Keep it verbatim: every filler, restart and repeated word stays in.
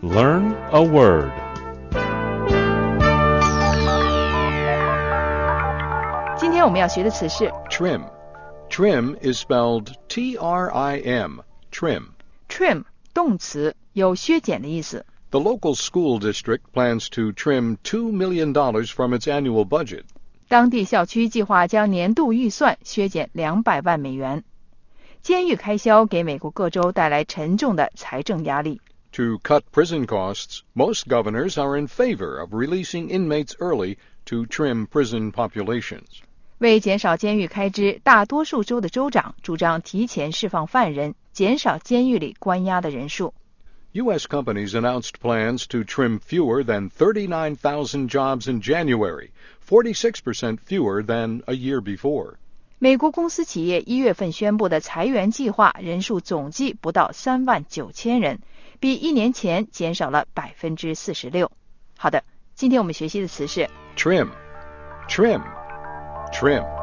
Learn a word. Trim. 今天我们要学的词是 Trim. Trim is spelled T R I M. Trim. Trim 动词，有削减的意思。 The local school district plans to trim two million dollars from its annual budget. 当地校区计划将年度预算削减两百万美元。监狱开销给美国各州带来沉重的财政压力。 To cut prison costs, most governors are in favor of releasing inmates early to trim prison populations. 为减少监狱开支，大多数州的州长主张提前释放犯人，减少监狱里关押的人数。 U S companies announced plans to trim fewer than thirty-nine thousand jobs in January, forty-six percent fewer than a year before. 美国公司企业一月份宣布的裁员计划人数总计不到三万九千人，比一年前减少了百分之四十六。好的，今天我们学习的词是 Trim. Trim. Trim.